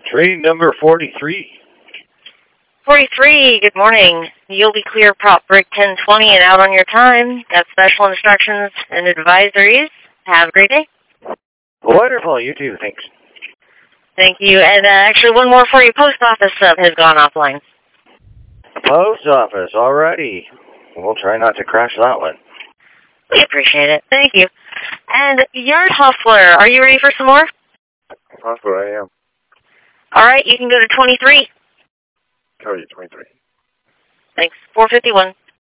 Train number 43. 43, good morning. You'll be clear prop break 1020 and out on your time. Got special instructions and advisories. Have a great day. Wonderful, you too, thanks. Thank you. And actually, one more for you. Post office has gone offline. Post office, alrighty. We'll try not to crash that one. We appreciate it. Thank you. And Yard Hustler, are you ready for some more? Hustler, I am. All right, you can go to 23. Tell you 23. Thanks. 451.